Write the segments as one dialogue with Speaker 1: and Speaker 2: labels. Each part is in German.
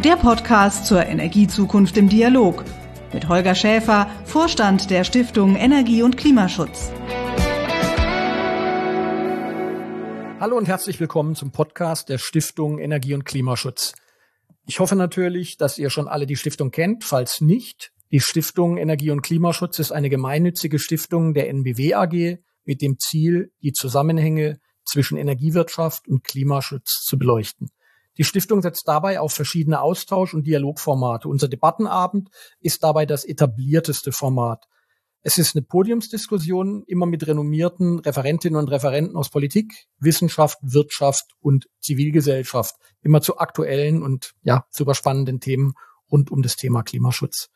Speaker 1: Der Podcast zur Energiezukunft im Dialog mit Holger Schäfer, Vorstand der Stiftung Energie- und Klimaschutz.
Speaker 2: Hallo und herzlich willkommen zum Podcast der Stiftung Energie- und Klimaschutz. Ich hoffe natürlich, dass ihr schon alle die Stiftung kennt. Falls nicht, die Stiftung Energie- und Klimaschutz ist eine gemeinnützige Stiftung der NBW AG mit dem Ziel, die Zusammenhänge zwischen Energiewirtschaft und Klimaschutz zu beleuchten. Die Stiftung setzt dabei auf verschiedene Austausch- und Dialogformate. Unser Debattenabend ist dabei das etablierteste Format. Es ist eine Podiumsdiskussion, immer mit renommierten Referentinnen und Referenten aus Politik, Wissenschaft, Wirtschaft und Zivilgesellschaft, immer zu aktuellen und super spannenden Themen rund um das Thema Klimaschutz.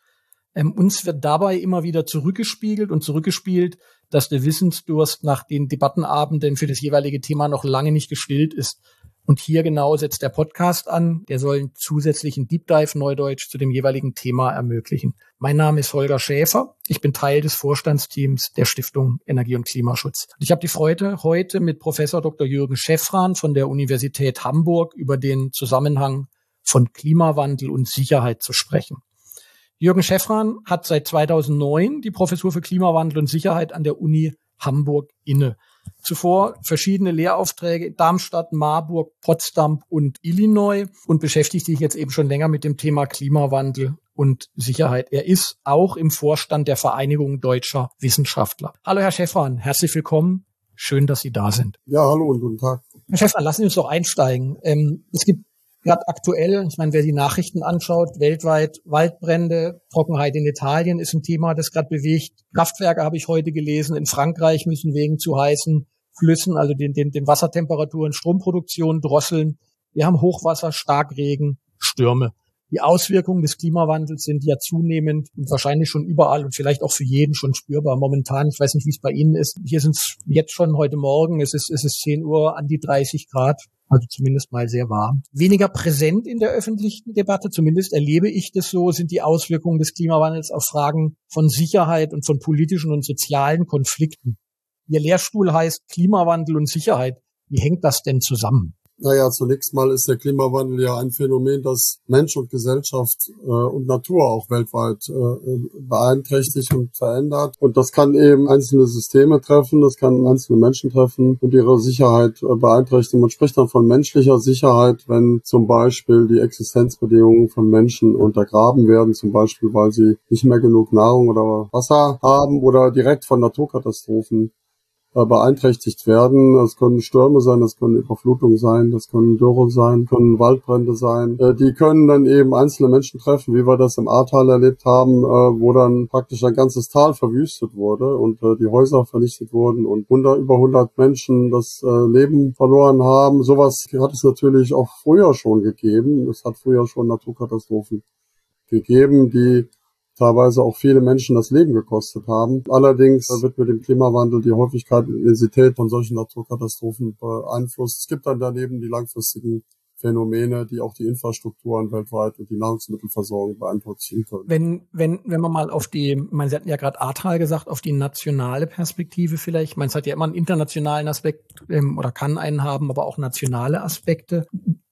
Speaker 2: Uns wird dabei immer wieder zurückgespielt, dass der Wissensdurst nach den Debattenabenden für das jeweilige Thema noch lange nicht gestillt ist. Und hier genau setzt der Podcast an. Der soll einen zusätzlichen Deep Dive, Neudeutsch, zu dem jeweiligen Thema ermöglichen. Mein Name ist Holger Schäfer. Ich bin Teil des Vorstandsteams der Stiftung Energie- und Klimaschutz. Ich habe die Freude, heute mit Professor Dr. Jürgen Schäffran von der Universität Hamburg über den Zusammenhang von Klimawandel und Sicherheit zu sprechen. Jürgen Schäffran hat seit 2009 die Professur für Klimawandel und Sicherheit an der Uni Hamburg inne. Zuvor verschiedene Lehraufträge in Darmstadt, Marburg, Potsdam und Illinois und beschäftigt sich jetzt eben schon länger mit dem Thema Klimawandel und Sicherheit. Er ist auch im Vorstand der Vereinigung Deutscher Wissenschaftler. Hallo Herr Schäffran, herzlich willkommen. Schön, dass Sie da sind.
Speaker 3: Ja, hallo und guten Tag.
Speaker 2: Herr Schäffran, lassen Sie uns doch einsteigen. Es gibt gerade aktuell, wer die Nachrichten anschaut, weltweit Waldbrände, Trockenheit in Italien ist ein Thema, das gerade bewegt. Kraftwerke habe ich heute gelesen, in Frankreich müssen wegen zu heißen Flüssen, also den Wassertemperaturen, Stromproduktion drosseln. Wir haben Hochwasser, Starkregen, Stürme. Die Auswirkungen des Klimawandels sind ja zunehmend und wahrscheinlich schon überall und vielleicht auch für jeden schon spürbar. Momentan, ich weiß nicht, wie es bei Ihnen ist, hier sind es jetzt schon heute Morgen, es ist 10 Uhr, an die 30 Grad. Also zumindest mal sehr warm. Weniger präsent in der öffentlichen Debatte, zumindest erlebe ich das so, sind die Auswirkungen des Klimawandels auf Fragen von Sicherheit und von politischen und sozialen Konflikten. Ihr Lehrstuhl heißt Klimawandel und Sicherheit. Wie hängt das denn zusammen?
Speaker 3: Naja, zunächst mal ist der Klimawandel ja ein Phänomen, das Mensch und Gesellschaft und Natur auch weltweit beeinträchtigt und verändert. Und das kann eben einzelne Systeme treffen, das kann einzelne Menschen treffen und ihre Sicherheit beeinträchtigen. Man spricht dann von menschlicher Sicherheit, wenn zum Beispiel die Existenzbedingungen von Menschen untergraben werden, zum Beispiel weil sie nicht mehr genug Nahrung oder Wasser haben oder direkt von Naturkatastrophen beeinträchtigt werden. Das können Stürme sein, das können Überflutungen sein, das können Dürre sein, können Waldbrände sein. Die können dann eben einzelne Menschen treffen, wie wir das im Ahrtal erlebt haben, wo dann praktisch ein ganzes Tal verwüstet wurde und die Häuser vernichtet wurden und über 100 Menschen das Leben verloren haben. Sowas hat es natürlich auch früher schon gegeben. Es hat früher schon Naturkatastrophen gegeben, die teilweise auch viele Menschen das Leben gekostet haben. Allerdings wird mit dem Klimawandel die Häufigkeit und Intensität von solchen Naturkatastrophen beeinflusst. Es gibt dann daneben die langfristigen Phänomene, die auch die Infrastrukturen weltweit und die Nahrungsmittelversorgung beeinträchtigen können.
Speaker 2: Wenn man mal auf Sie hatten ja gerade Ahrtal gesagt, auf die nationale Perspektive vielleicht. Es hat ja immer einen internationalen Aspekt oder kann einen haben, aber auch nationale Aspekte.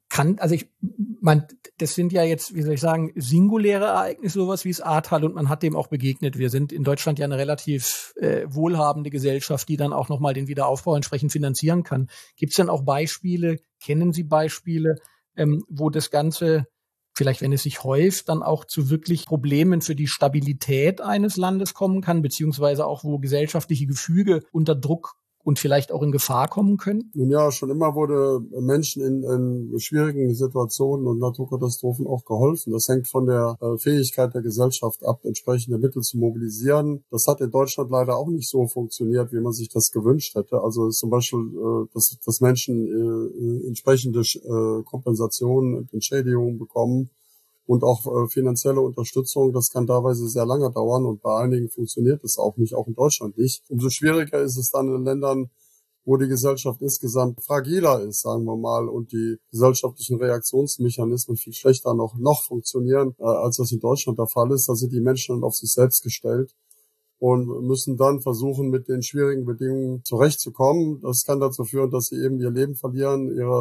Speaker 2: Das sind ja jetzt, singuläre Ereignisse, sowas wie das Ahrtal, und man hat dem auch begegnet. Wir sind in Deutschland ja eine relativ wohlhabende Gesellschaft, die dann auch nochmal den Wiederaufbau entsprechend finanzieren kann. Gibt es denn auch Beispiele, kennen Sie Beispiele, wo das Ganze, vielleicht wenn es sich häuft, dann auch zu wirklich Problemen für die Stabilität eines Landes kommen kann, beziehungsweise auch wo gesellschaftliche Gefüge unter Druck und vielleicht auch in Gefahr kommen können?
Speaker 3: Nun ja, schon immer wurde Menschen in schwierigen Situationen und Naturkatastrophen auch geholfen. Das hängt von der Fähigkeit der Gesellschaft ab, entsprechende Mittel zu mobilisieren. Das hat in Deutschland leider auch nicht so funktioniert, wie man sich das gewünscht hätte. Also zum Beispiel, dass Menschen entsprechende Kompensationen und Entschädigungen bekommen und auch finanzielle Unterstützung. Das kann teilweise sehr lange dauern und bei einigen funktioniert es auch nicht, auch in Deutschland nicht. Umso schwieriger ist es dann in Ländern, wo die Gesellschaft insgesamt fragiler ist, sagen wir mal, und die gesellschaftlichen Reaktionsmechanismen viel schlechter noch funktionieren, als das in Deutschland der Fall ist. Da sind die Menschen dann auf sich selbst gestellt und müssen dann versuchen, mit den schwierigen Bedingungen zurechtzukommen. Das kann dazu führen, dass sie eben ihr Leben verlieren, ihre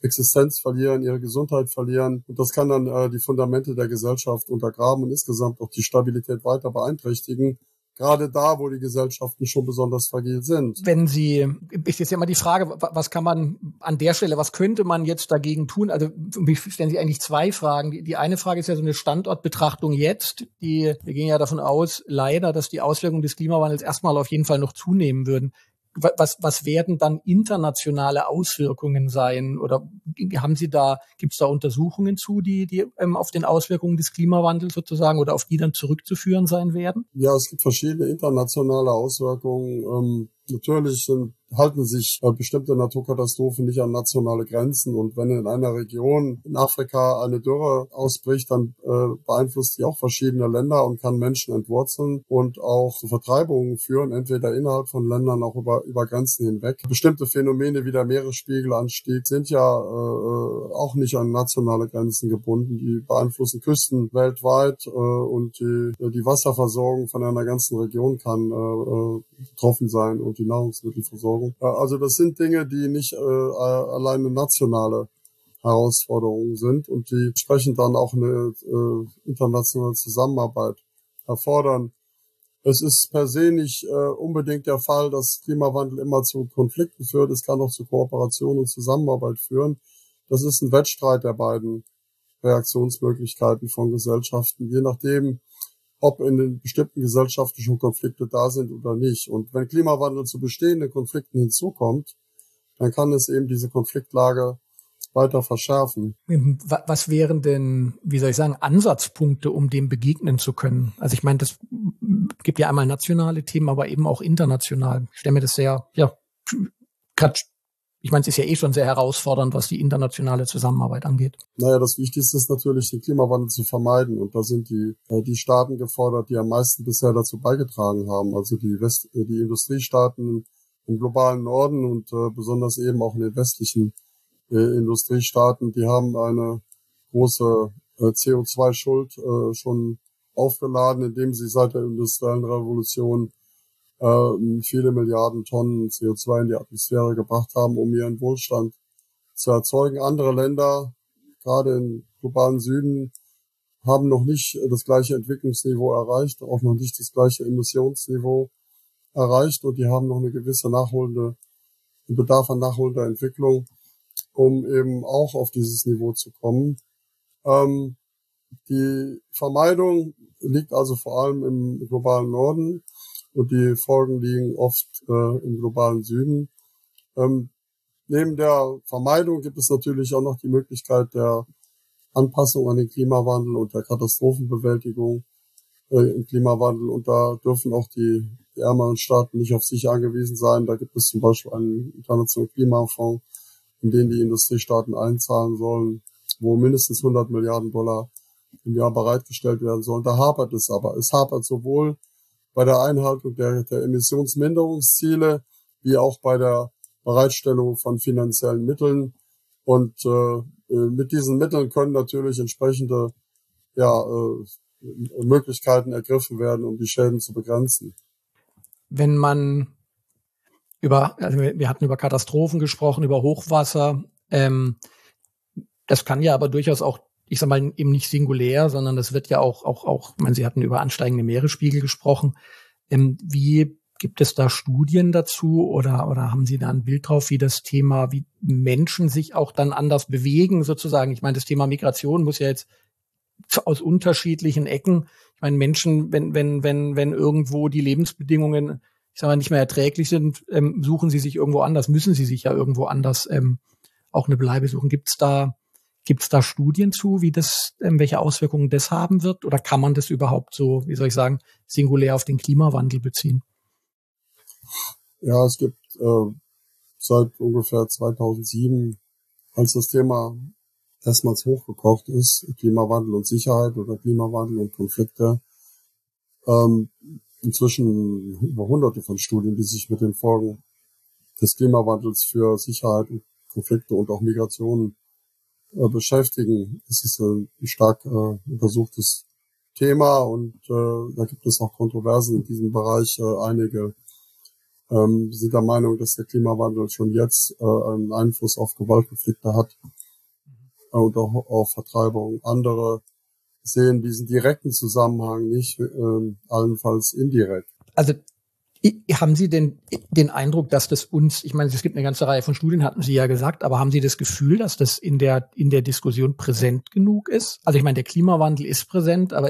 Speaker 3: Existenz verlieren, ihre Gesundheit verlieren. Und das kann dann die Fundamente der Gesellschaft untergraben und insgesamt auch die Stabilität weiter beeinträchtigen. Gerade da, wo die Gesellschaften schon besonders fragil sind.
Speaker 2: Ist jetzt ja immer die Frage, was kann man an der Stelle, was könnte man jetzt dagegen tun? Also, mich stellen Sie eigentlich zwei Fragen. Die eine Frage ist ja so eine Standortbetrachtung jetzt. Wir gehen ja davon aus, leider, dass die Auswirkungen des Klimawandels erstmal auf jeden Fall noch zunehmen würden. Was werden dann internationale Auswirkungen sein? Oder gibt's da Untersuchungen zu, die auf den Auswirkungen des Klimawandels sozusagen oder auf die dann zurückzuführen sein werden?
Speaker 3: Ja, es gibt verschiedene internationale Auswirkungen. Natürlich halten sich bestimmte Naturkatastrophen nicht an nationale Grenzen. Und wenn in einer Region in Afrika eine Dürre ausbricht, dann beeinflusst die auch verschiedene Länder und kann Menschen entwurzeln und auch zu Vertreibungen führen, entweder innerhalb von Ländern, auch über Grenzen hinweg. Bestimmte Phänomene wie der Meeresspiegelanstieg sind ja auch nicht an nationale Grenzen gebunden. Die beeinflussen Küsten weltweit und die Wasserversorgung von einer ganzen Region kann betroffen sein und die Nahrungsmittelversorgung. Also das sind Dinge, die nicht alleine nationale Herausforderungen sind und die entsprechend dann auch eine internationale Zusammenarbeit erfordern. Es ist per se nicht unbedingt der Fall, dass Klimawandel immer zu Konflikten führt. Es kann auch zu Kooperation und Zusammenarbeit führen. Das ist ein Wettstreit der beiden Reaktionsmöglichkeiten von Gesellschaften, je nachdem, ob in den bestimmten Gesellschaften schon Konflikte da sind oder nicht. Und wenn Klimawandel zu bestehenden Konflikten hinzukommt, dann kann es eben diese Konfliktlage weiter verschärfen.
Speaker 2: Was wären denn, Ansatzpunkte, um dem begegnen zu können? Also ich meine, das gibt ja einmal nationale Themen, aber eben auch international. Ich stelle mir das es ist ja eh schon sehr herausfordernd, was die internationale Zusammenarbeit angeht.
Speaker 3: Naja, das Wichtigste ist natürlich, den Klimawandel zu vermeiden. Und da sind die Staaten gefordert, die am meisten bisher dazu beigetragen haben. Also die Industriestaaten im globalen Norden und besonders eben auch in den westlichen Industriestaaten, die haben eine große CO2-Schuld schon aufgeladen, indem sie seit der industriellen Revolution viele Milliarden Tonnen CO2 in die Atmosphäre gebracht haben, um ihren Wohlstand zu erzeugen. Andere Länder, gerade im globalen Süden, haben noch nicht das gleiche Entwicklungsniveau erreicht, auch noch nicht das gleiche Emissionsniveau erreicht und die haben noch eine gewisse Bedarf an nachholender Entwicklung, um eben auch auf dieses Niveau zu kommen. Die Vermeidung liegt also vor allem im globalen Norden und die Folgen liegen oft im globalen Süden. Neben der Vermeidung gibt es natürlich auch noch die Möglichkeit der Anpassung an den Klimawandel und der Katastrophenbewältigung im Klimawandel. Und da dürfen auch die ärmeren Staaten nicht auf sich angewiesen sein. Da gibt es zum Beispiel einen internationalen Klimafonds, in den die Industriestaaten einzahlen sollen, wo mindestens 100 Milliarden Dollar im Jahr bereitgestellt werden sollen. Da hapert es aber. Es hapert sowohl bei der Einhaltung der Emissionsminderungsziele wie auch bei der Bereitstellung von finanziellen Mitteln. Und mit diesen Mitteln können natürlich entsprechende Möglichkeiten ergriffen werden, um die Schäden zu begrenzen.
Speaker 2: Wenn man wir hatten über Katastrophen gesprochen, über Hochwasser. Das kann ja aber durchaus auch, eben nicht singulär, sondern das wird ja auch, Sie hatten über ansteigende Meeresspiegel gesprochen. Wie gibt es da Studien dazu oder haben Sie da ein Bild drauf, wie Menschen sich auch dann anders bewegen sozusagen? Ich meine, das Thema Migration muss ja jetzt aus unterschiedlichen Ecken. Ich meine, Menschen, wenn irgendwo die Lebensbedingungen, nicht mehr erträglich sind, suchen sie sich irgendwo anders, müssen sie sich ja irgendwo anders auch eine Bleibe suchen. Gibt's da Studien zu, wie das, welche Auswirkungen das haben wird? Oder kann man das überhaupt so, singulär auf den Klimawandel beziehen?
Speaker 3: Ja, es gibt seit ungefähr 2007, als das Thema erstmals hochgekocht ist, Klimawandel und Sicherheit oder Klimawandel und Konflikte, inzwischen über Hunderte von Studien, die sich mit den Folgen des Klimawandels für Sicherheit und Konflikte und auch Migrationen beschäftigen. Es ist ein stark untersuchtes Thema und da gibt es auch Kontroversen in diesem Bereich. Einige sind der Meinung, dass der Klimawandel schon jetzt einen Einfluss auf Gewaltkonflikte hat. und auch Vertreibung. Andere sehen diesen direkten Zusammenhang nicht, allenfalls indirekt.
Speaker 2: Also haben Sie denn den Eindruck, dass das uns, ich meine, es gibt eine ganze Reihe von Studien, hatten Sie ja gesagt, aber haben Sie das Gefühl, dass das in der Diskussion präsent genug ist? Also ich meine, der Klimawandel ist präsent, aber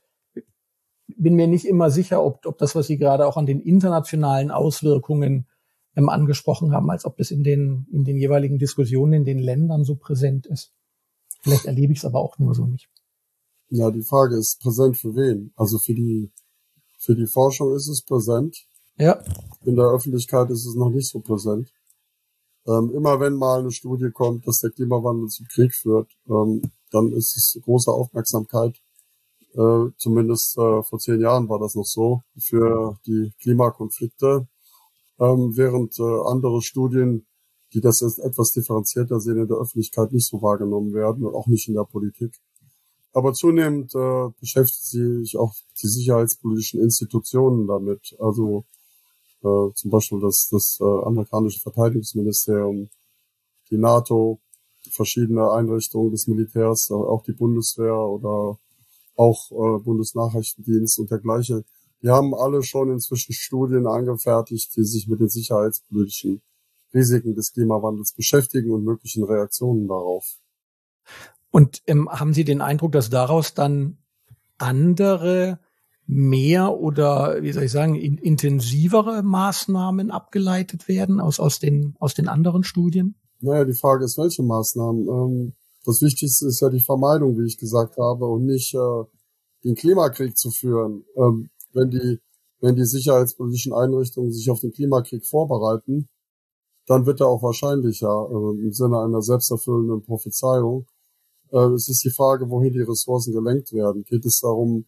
Speaker 2: bin mir nicht immer sicher, ob das, was Sie gerade auch an den internationalen Auswirkungen angesprochen haben, als ob das in den jeweiligen Diskussionen in den Ländern so präsent ist. Vielleicht erlebe ich es aber auch nur so nicht.
Speaker 3: Ja, die Frage ist, präsent für wen? Also für die Forschung ist es präsent.
Speaker 2: Ja.
Speaker 3: In der Öffentlichkeit ist es noch nicht so präsent. Immer wenn mal eine Studie kommt, dass der Klimawandel zum Krieg führt, dann ist es große Aufmerksamkeit. Zumindest vor 10 Jahren war das noch so, für die Klimakonflikte. Während andere Studien, die das etwas differenzierter sehen, in der Öffentlichkeit nicht so wahrgenommen werden und auch nicht in der Politik. Aber zunehmend beschäftigen sich auch die sicherheitspolitischen Institutionen damit. Also zum Beispiel das amerikanische Verteidigungsministerium, die NATO, verschiedene Einrichtungen des Militärs, auch die Bundeswehr oder auch Bundesnachrichtendienst und dergleichen. Die haben alle schon inzwischen Studien angefertigt, die sich mit den sicherheitspolitischen Risiken des Klimawandels beschäftigen und möglichen Reaktionen darauf.
Speaker 2: Und haben Sie den Eindruck, dass daraus dann andere, mehr oder, wie soll ich sagen, intensivere Maßnahmen abgeleitet werden aus den anderen Studien?
Speaker 3: Naja, die Frage ist, welche Maßnahmen? Das Wichtigste ist ja die Vermeidung, wie ich gesagt habe, und nicht den Klimakrieg zu führen. Wenn die sicherheitspolitischen Einrichtungen sich auf den Klimakrieg vorbereiten, dann wird er auch wahrscheinlicher im Sinne einer selbsterfüllenden Prophezeiung. Es ist die Frage, wohin die Ressourcen gelenkt werden. Geht es darum,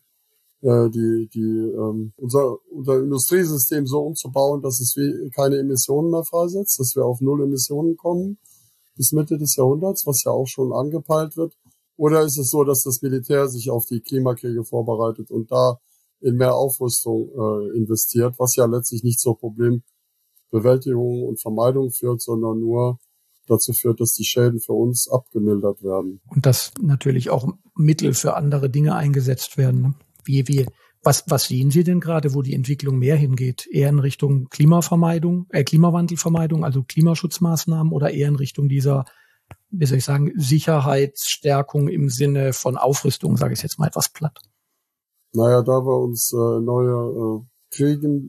Speaker 3: unser Industriesystem so umzubauen, dass es keine Emissionen mehr freisetzt, dass wir auf 0 Emissionen kommen bis Mitte des Jahrhunderts, was ja auch schon angepeilt wird? Oder ist es so, dass das Militär sich auf die Klimakriege vorbereitet und da in mehr Aufrüstung investiert, was ja letztlich nicht zur Problembewältigung und Vermeidung führt, sondern nur dazu führt, dass die Schäden für uns abgemildert werden.
Speaker 2: Und dass natürlich auch Mittel für andere Dinge eingesetzt werden. Ne? Was sehen Sie denn gerade, wo die Entwicklung mehr hingeht? Eher in Richtung Klimawandelvermeidung, also Klimaschutzmaßnahmen, oder eher in Richtung dieser, wie soll ich sagen, Sicherheitsstärkung im Sinne von Aufrüstung, sage ich jetzt mal etwas platt?
Speaker 3: Naja, da wir uns neue Kriege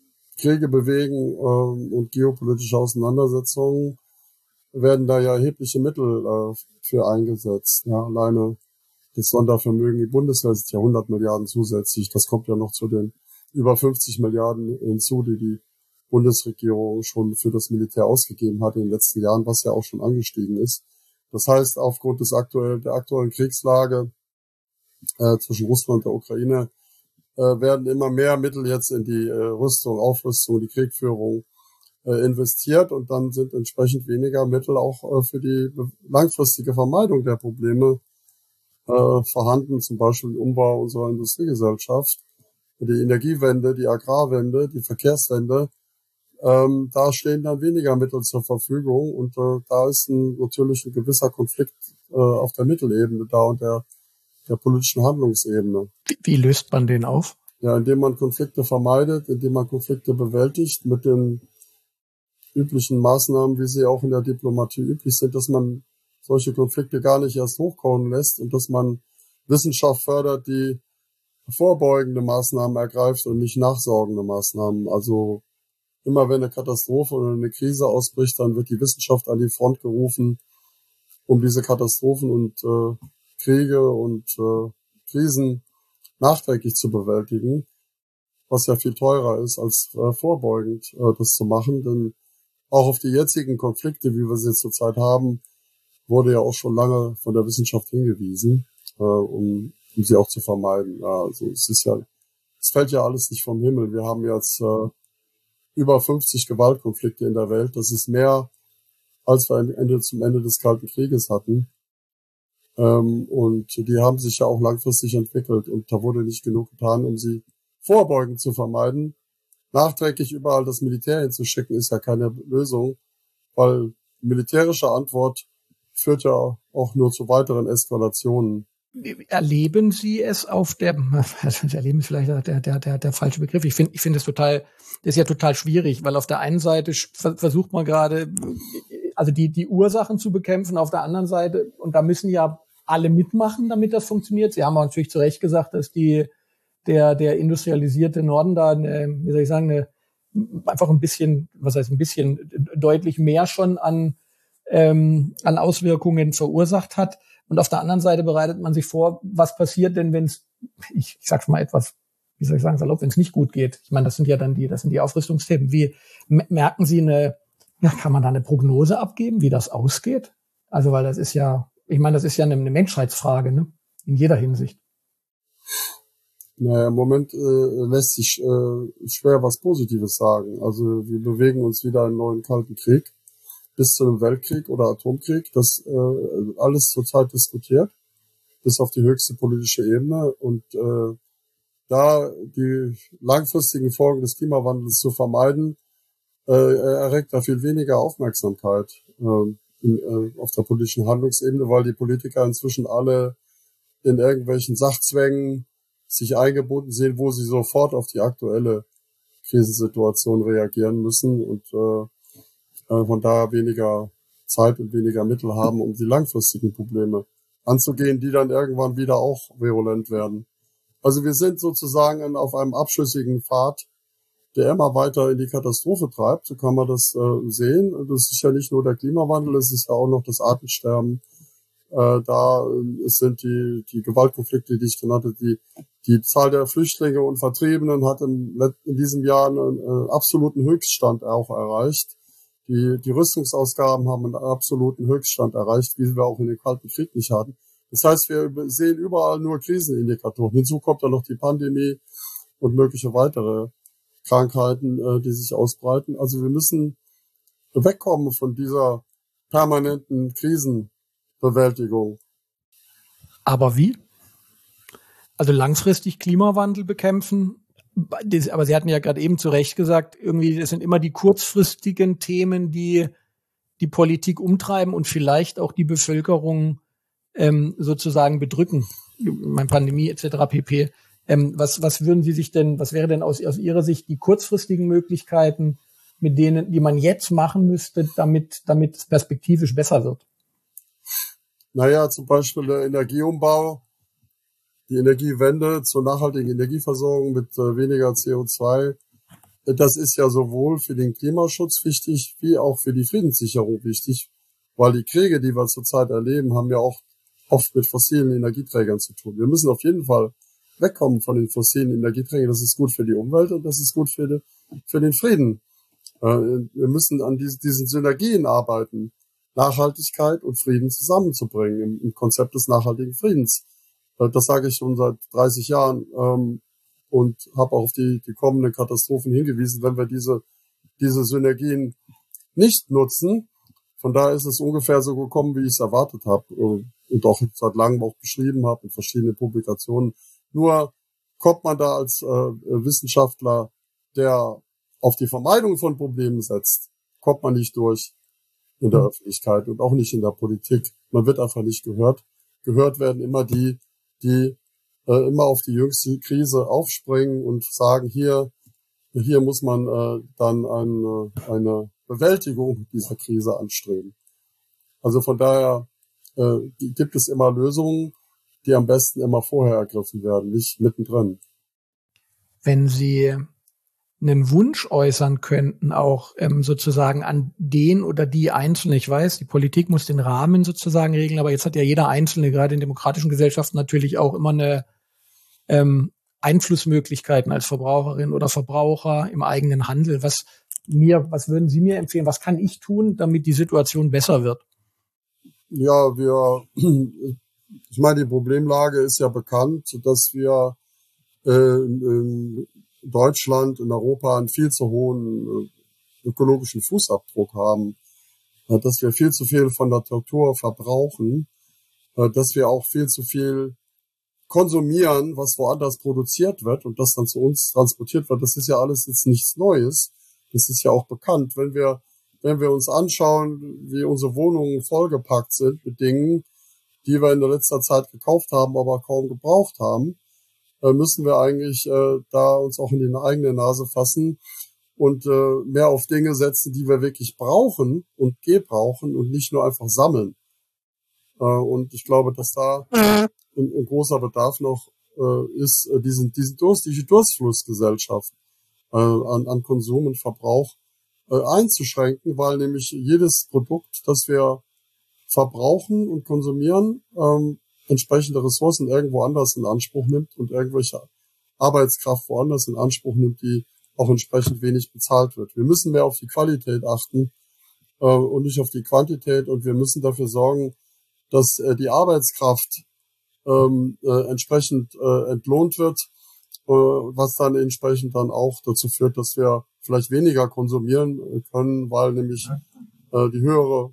Speaker 3: bewegen und geopolitische Auseinandersetzungen, werden da ja erhebliche Mittel für eingesetzt. Ja, alleine das Sondervermögen, die Bundeswehr ist ja 100 Milliarden zusätzlich. Das kommt ja noch zu den über 50 Milliarden hinzu, die Bundesregierung schon für das Militär ausgegeben hat in den letzten Jahren, was ja auch schon angestiegen ist. Das heißt, aufgrund der aktuellen Kriegslage zwischen Russland und der Ukraine werden immer mehr Mittel jetzt in die Aufrüstung, die Kriegführung investiert, und dann sind entsprechend weniger Mittel auch für die langfristige Vermeidung der Probleme vorhanden, zum Beispiel den Umbau unserer Industriegesellschaft, die Energiewende, die Agrarwende, die Verkehrswende. Da stehen dann weniger Mittel zur Verfügung, und da ist natürlich ein gewisser Konflikt auf der Mittelebene da und der politischen Handlungsebene.
Speaker 2: Wie löst man den auf?
Speaker 3: Ja, indem man Konflikte vermeidet, indem man Konflikte bewältigt mit den üblichen Maßnahmen, wie sie auch in der Diplomatie üblich sind, dass man solche Konflikte gar nicht erst hochkommen lässt und dass man Wissenschaft fördert, die vorbeugende Maßnahmen ergreift und nicht nachsorgende Maßnahmen. Also immer wenn eine Katastrophe oder eine Krise ausbricht, dann wird die Wissenschaft an die Front gerufen, um diese Katastrophen und Kriege und Krisen nachträglich zu bewältigen, was ja viel teurer ist, als vorbeugend das zu machen. Denn auch auf die jetzigen Konflikte, wie wir sie zurzeit haben, wurde ja auch schon lange von der Wissenschaft hingewiesen, um sie auch zu vermeiden. Ja, also es fällt ja alles nicht vom Himmel. Wir haben jetzt über 50 Gewaltkonflikte in der Welt. Das ist mehr, als wir zum Ende des Kalten Krieges hatten. Und die haben sich ja auch langfristig entwickelt, und da wurde nicht genug getan, um sie vorbeugend zu vermeiden. Nachträglich überall das Militär hinzuschicken, ist ja keine Lösung, weil die militärische Antwort führt ja auch nur zu weiteren Eskalationen.
Speaker 2: Erleben Sie es erleben ist vielleicht der falsche Begriff. Ich finde es das ist ja total schwierig, weil auf der einen Seite versucht man gerade, also die Ursachen zu bekämpfen, auf der anderen Seite, und da müssen ja alle mitmachen, damit das funktioniert. Sie haben auch natürlich zu Recht gesagt, dass der industrialisierte Norden da, einfach ein bisschen, deutlich mehr schon an Auswirkungen verursacht hat. Und auf der anderen Seite bereitet man sich vor, was passiert denn, wenn es, ich sag's mal etwas, wie soll ich sagen, salopp, wenn es nicht gut geht. Ich meine, das sind die Aufrüstungsthemen. Wie merken Sie kann man da eine Prognose abgeben, wie das ausgeht? Also, weil das ist ja eine Menschheitsfrage, ne? In jeder Hinsicht.
Speaker 3: Naja, im Moment lässt sich schwer was Positives sagen. Also wir bewegen uns wieder in einen neuen Kalten Krieg bis zu einem Weltkrieg oder Atomkrieg. Das alles zurzeit diskutiert, bis auf die höchste politische Ebene. Und da die langfristigen Folgen des Klimawandels zu vermeiden, erregt da viel weniger Aufmerksamkeit auf der politischen Handlungsebene, weil die Politiker inzwischen alle in irgendwelchen Sachzwängen sich eingebunden sehen, wo sie sofort auf die aktuelle Krisensituation reagieren müssen und von daher weniger Zeit und weniger Mittel haben, um die langfristigen Probleme anzugehen, die dann irgendwann wieder auch virulent werden. Also wir sind sozusagen auf einem abschüssigen Pfad, der immer weiter in die Katastrophe treibt. So kann man das sehen. Das ist ja nicht nur der Klimawandel, es ist ja auch noch das Artensterben. Da sind die Gewaltkonflikte, die ich genannt habe, die Zahl der Flüchtlinge und Vertriebenen hat in diesem Jahr einen absoluten Höchststand auch erreicht. Die Rüstungsausgaben haben einen absoluten Höchststand erreicht, wie wir auch in den Kalten Krieg nicht hatten. Das heißt, wir sehen überall nur Krisenindikatoren. Hinzu kommt dann noch die Pandemie und mögliche weitere Krankheiten, die sich ausbreiten. Also wir müssen wegkommen von dieser permanenten Krisenbewältigung.
Speaker 2: Aber wie? Also langfristig Klimawandel bekämpfen? Aber Sie hatten ja gerade eben zu Recht gesagt, irgendwie, es sind immer die kurzfristigen Themen, die die Politik umtreiben und vielleicht auch die Bevölkerung sozusagen bedrücken. Pandemie etc. pp. Was wäre denn aus Ihrer Sicht die kurzfristigen Möglichkeiten, die man jetzt machen müsste, damit es perspektivisch besser wird?
Speaker 3: Naja, zum Beispiel der Energieumbau, die Energiewende zur nachhaltigen Energieversorgung mit weniger CO2. Das ist ja sowohl für den Klimaschutz wichtig, wie auch für die Friedenssicherung wichtig, weil die Kriege, die wir zurzeit erleben, haben ja auch oft mit fossilen Energieträgern zu tun. Wir müssen auf jeden Fall wegkommen von den fossilen Energieträgern. Das ist gut für die Umwelt und das ist gut für den Frieden. Wir müssen an diesen Synergien arbeiten, Nachhaltigkeit und Frieden zusammenzubringen im Konzept des nachhaltigen Friedens. Das sage ich schon seit 30 Jahren und habe auch auf die kommenden Katastrophen hingewiesen, wenn wir diese Synergien nicht nutzen. Von daher ist es ungefähr so gekommen, wie ich es erwartet habe und auch seit langem auch beschrieben habe in verschiedenen Publikationen. Nur kommt man da als Wissenschaftler, der auf die Vermeidung von Problemen setzt, kommt man nicht durch in der Öffentlichkeit und auch nicht in der Politik. Man wird einfach nicht gehört. Gehört werden immer die immer auf die jüngste Krise aufspringen und sagen, hier muss man dann eine Bewältigung dieser Krise anstreben. Also von daher gibt es immer Lösungen, die am besten immer vorher ergriffen werden, nicht mittendrin.
Speaker 2: Wenn Sie einen Wunsch äußern könnten, auch sozusagen an den oder die Einzelne. Ich weiß, die Politik muss den Rahmen sozusagen regeln, aber jetzt hat ja jeder Einzelne, gerade in demokratischen Gesellschaften, natürlich auch immer eine Einflussmöglichkeiten als Verbraucherin oder Verbraucher im eigenen Handel. Was würden Sie mir empfehlen? Was kann ich tun, damit die Situation besser wird?
Speaker 3: Ja, ich meine, die Problemlage ist ja bekannt, dass wir in Deutschland, in Europa einen viel zu hohen ökologischen Fußabdruck haben, dass wir viel zu viel von der Natur verbrauchen, dass wir auch viel zu viel konsumieren, was woanders produziert wird und das dann zu uns transportiert wird. Das ist ja alles jetzt nichts Neues. Das ist ja auch bekannt. Wenn wir wenn wir uns anschauen, wie unsere Wohnungen vollgepackt sind mit Dingen, die wir in der letzter Zeit gekauft haben, aber kaum gebraucht haben, müssen wir eigentlich da uns auch in die eigene Nase fassen und mehr auf Dinge setzen, die wir wirklich brauchen und gebrauchen und nicht nur einfach sammeln. Und ich glaube, dass da ein großer Bedarf noch ist, diese Durstflussgesellschaft an Konsum und Verbrauch einzuschränken, weil nämlich jedes Produkt, das wir verbrauchen und konsumieren, entsprechende Ressourcen irgendwo anders in Anspruch nimmt und irgendwelche Arbeitskraft woanders in Anspruch nimmt, die auch entsprechend wenig bezahlt wird. Wir müssen mehr auf die Qualität achten und nicht auf die Quantität, und wir müssen dafür sorgen, dass die Arbeitskraft entsprechend entlohnt wird, was dann entsprechend dann auch dazu führt, dass wir vielleicht weniger konsumieren können, weil nämlich die höhere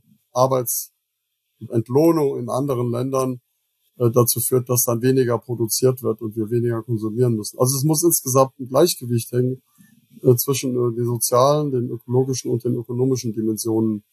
Speaker 3: Arbeitsentlohnung in anderen Ländern dazu führt, dass dann weniger produziert wird und wir weniger konsumieren müssen. Also es muss insgesamt ein Gleichgewicht hängen zwischen den sozialen, den ökologischen und den ökonomischen Dimensionen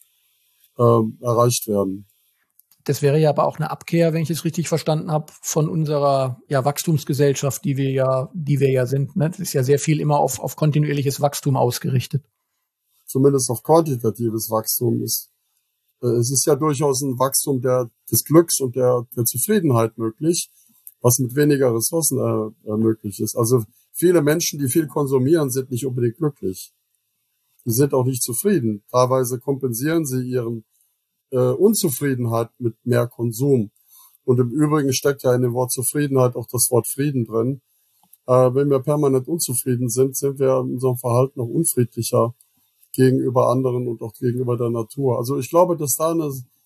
Speaker 3: erreicht werden.
Speaker 2: Das wäre ja aber auch eine Abkehr, wenn ich es richtig verstanden habe, von unserer Wachstumsgesellschaft, die wir ja sind. Ne? Das ist ja sehr viel immer auf kontinuierliches Wachstum ausgerichtet.
Speaker 3: Zumindest auf quantitatives Wachstum ist. Es ist ja durchaus ein Wachstum des Glücks und der Zufriedenheit möglich, was mit weniger Ressourcen möglich ist. Also viele Menschen, die viel konsumieren, sind nicht unbedingt glücklich. Die sind auch nicht zufrieden. Teilweise kompensieren sie ihren Unzufriedenheit mit mehr Konsum. Und im Übrigen steckt ja in dem Wort Zufriedenheit auch das Wort Frieden drin. Wenn wir permanent unzufrieden sind, sind wir in unserem Verhalten noch unfriedlicher gegenüber anderen und auch gegenüber der Natur. Also ich glaube, dass da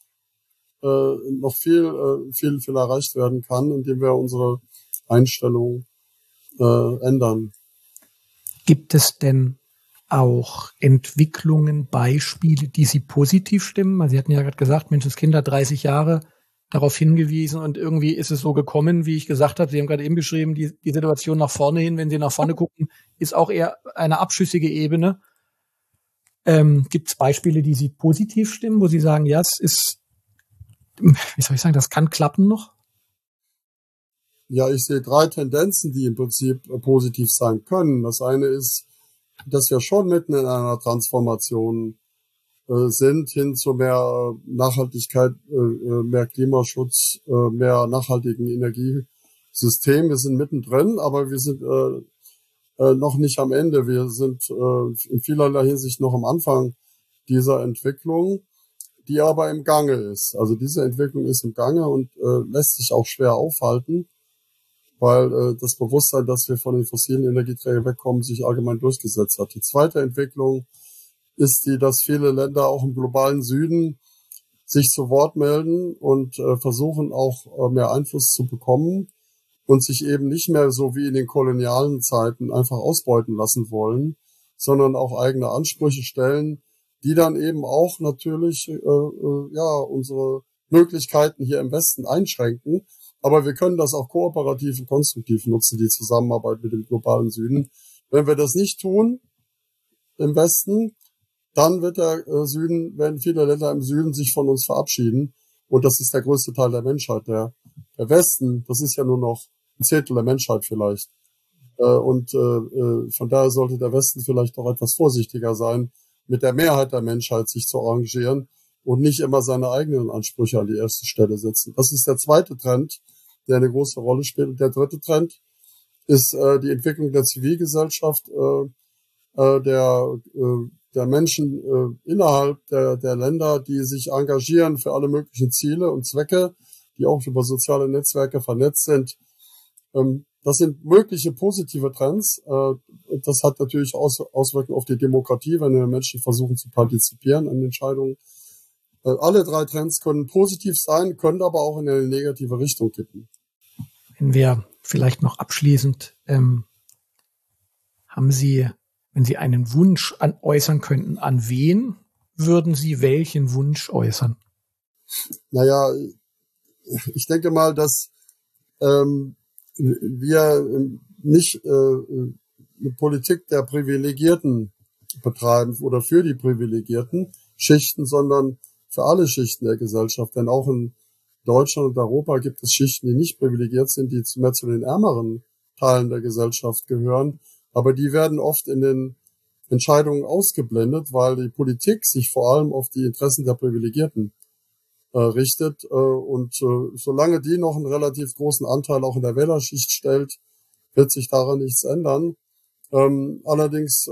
Speaker 3: noch viel erreicht werden kann, indem wir unsere Einstellung ändern.
Speaker 2: Gibt es denn auch Entwicklungen, Beispiele, die Sie positiv stimmen? Sie hatten ja gerade gesagt, Menschenskinder 30 Jahre darauf hingewiesen und irgendwie ist es so gekommen, wie ich gesagt habe. Sie haben gerade eben beschrieben, die Situation nach vorne hin, wenn Sie nach vorne gucken, ist auch eher eine abschüssige Ebene. Gibt es Beispiele, die Sie positiv stimmen, wo Sie sagen, ja, es ist, wie soll ich sagen, das kann klappen noch?
Speaker 3: Ja, ich sehe 3 Tendenzen, die im Prinzip positiv sein können. Das eine ist, dass wir schon mitten in einer Transformation sind hin zu mehr Nachhaltigkeit, mehr Klimaschutz, mehr nachhaltigen Energiesystem. Wir sind mittendrin, aber wir sind noch nicht am Ende. Wir sind in vielerlei Hinsicht noch am Anfang dieser Entwicklung, die aber im Gange ist. Also diese Entwicklung ist im Gange und lässt sich auch schwer aufhalten, weil das Bewusstsein, dass wir von den fossilen Energieträgern wegkommen, sich allgemein durchgesetzt hat. Die zweite Entwicklung ist die, dass viele Länder auch im globalen Süden sich zu Wort melden und versuchen auch mehr Einfluss zu bekommen und sich eben nicht mehr so wie in den kolonialen Zeiten einfach ausbeuten lassen wollen, sondern auch eigene Ansprüche stellen, die dann eben auch natürlich unsere Möglichkeiten hier im Westen einschränken. Aber wir können das auch kooperativ und konstruktiv nutzen, die Zusammenarbeit mit dem globalen Süden. Wenn wir das nicht tun im Westen, dann werden viele Länder im Süden sich von uns verabschieden. Und das ist der größte Teil der Menschheit. Der Westen, das ist ja nur noch ein Zehntel der Menschheit vielleicht. Von daher sollte der Westen vielleicht auch etwas vorsichtiger sein, mit der Mehrheit der Menschheit sich zu arrangieren und nicht immer seine eigenen Ansprüche an die erste Stelle setzen. Das ist der zweite Trend, der eine große Rolle spielt. Und der dritte Trend ist die Entwicklung der Zivilgesellschaft, der Menschen innerhalb der Länder, die sich engagieren für alle möglichen Ziele und Zwecke, die auch über soziale Netzwerke vernetzt sind. Das sind mögliche positive Trends. Das hat natürlich Auswirkungen auf die Demokratie, wenn wir Menschen versuchen zu partizipieren an Entscheidungen. Alle 3 Trends können positiv sein, können aber auch in eine negative Richtung kippen.
Speaker 2: Wenn wir vielleicht noch abschließend, haben Sie, wenn Sie einen Wunsch äußern könnten, an wen würden Sie welchen Wunsch äußern?
Speaker 3: Naja, ich denke mal, dass wir nicht eine Politik der Privilegierten betreiben oder für die Privilegierten, Schichten, sondern für alle Schichten der Gesellschaft. Denn auch in Deutschland und Europa gibt es Schichten, die nicht privilegiert sind, die mehr zu den ärmeren Teilen der Gesellschaft gehören. Aber die werden oft in den Entscheidungen ausgeblendet, weil die Politik sich vor allem auf die Interessen der Privilegierten richtet. Und solange die noch einen relativ großen Anteil auch in der Wählerschicht stellt, wird sich daran nichts ändern. Allerdings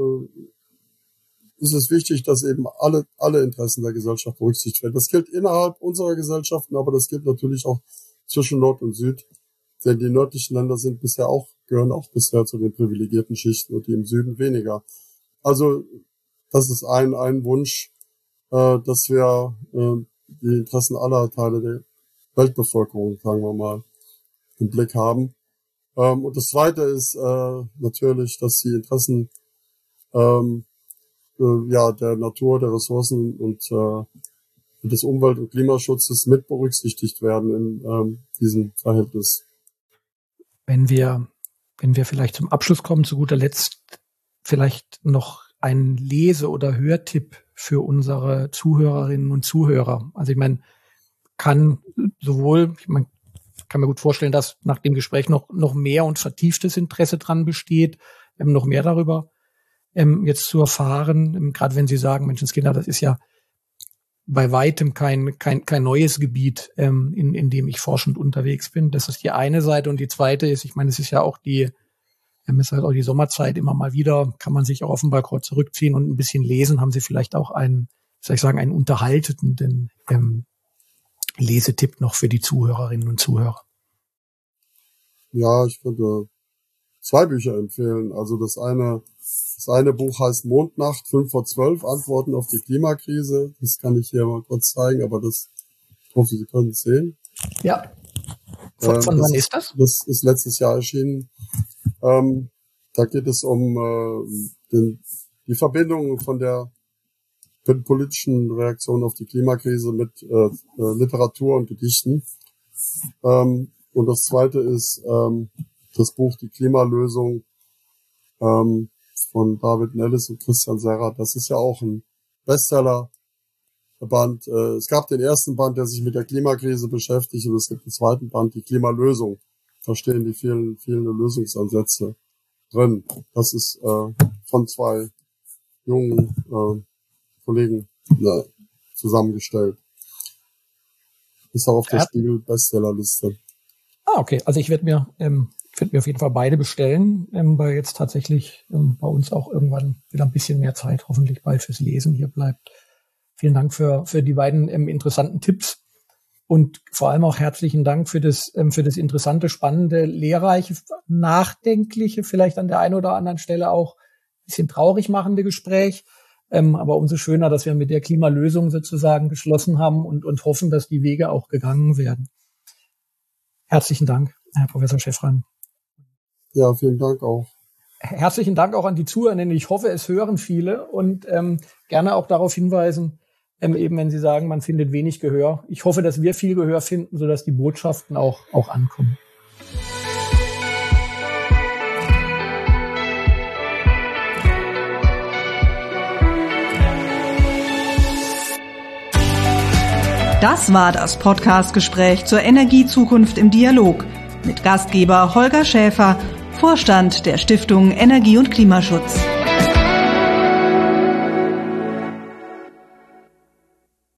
Speaker 3: ist es wichtig, dass eben alle Interessen der Gesellschaft berücksichtigt werden. Das gilt innerhalb unserer Gesellschaften, aber das gilt natürlich auch zwischen Nord und Süd. Denn die nördlichen Länder gehören auch bisher zu den privilegierten Schichten und die im Süden weniger. Also das ist ein Wunsch, dass wir die Interessen aller Teile der Weltbevölkerung, sagen wir mal, im Blick haben. Und das Zweite ist natürlich, dass die Interessen der Natur, der Ressourcen und des Umwelt- und Klimaschutzes mit berücksichtigt werden in diesem Verhältnis.
Speaker 2: Wenn wir vielleicht zum Abschluss kommen, zu guter Letzt vielleicht noch einen Lese- oder Hörtipp für unsere Zuhörerinnen und Zuhörer. Also ich meine, kann mir gut vorstellen, dass nach dem Gespräch noch mehr und vertieftes Interesse dran besteht, noch mehr darüber jetzt zu erfahren, gerade wenn Sie sagen, Menschenskinder, das ist ja bei weitem kein neues Gebiet, in dem ich forschend unterwegs bin. Das ist die eine Seite. Und die zweite ist, ich meine, es ist ja auch die Sommerzeit immer mal wieder, kann man sich auch auf den Balkon zurückziehen und ein bisschen lesen. Haben Sie vielleicht auch einen unterhaltenden Lesetipp noch für die Zuhörerinnen und Zuhörer?
Speaker 3: Ja, ich könnte 2 Bücher empfehlen. Also das eine Buch heißt Mondnacht, 5:12, Antworten auf die Klimakrise. Das kann ich hier mal kurz zeigen, aber ich hoffe, Sie können es sehen.
Speaker 2: Ja. Von wann ist das?
Speaker 3: Das ist letztes Jahr erschienen. Da geht es um die Verbindung von der politischen Reaktion auf die Klimakrise mit Literatur und Gedichten. Und das zweite ist das Buch Die Klimalösung von David Nellis und Christian Serra. Das ist ja auch ein Bestsellerband. Es gab den ersten Band, der sich mit der Klimakrise beschäftigt, und es gibt den zweiten Band, Die Klimalösung. Da stehen die vielen Lösungsansätze drin. Das ist von 2 jungen Kollegen zusammengestellt. Ist auch auf der Spiegel-Bestsellerliste.
Speaker 2: Okay. Also ich werde mir auf jeden Fall beide bestellen, weil jetzt tatsächlich bei uns auch irgendwann wieder ein bisschen mehr Zeit hoffentlich bald fürs Lesen hier bleibt. Vielen Dank für die beiden interessanten Tipps und vor allem auch herzlichen Dank für das interessante, spannende, lehrreiche, nachdenkliche, vielleicht an der einen oder anderen Stelle auch ein bisschen traurig machende Gespräch. Aber umso schöner, dass wir mit der Klimalösung sozusagen geschlossen haben und hoffen, dass die Wege auch gegangen werden. Herzlichen Dank, Herr Professor Schäffran.
Speaker 3: Ja, vielen Dank auch.
Speaker 2: Herzlichen Dank auch an die Zuhörenden. Ich hoffe, es hören viele und gerne auch darauf hinweisen, eben wenn Sie sagen, man findet wenig Gehör. Ich hoffe, dass wir viel Gehör finden, sodass die Botschaften auch ankommen.
Speaker 1: Das war das Podcast-Gespräch zur Energiezukunft im Dialog mit Gastgeber Holger Schäfer, Vorstand der Stiftung Energie und Klimaschutz.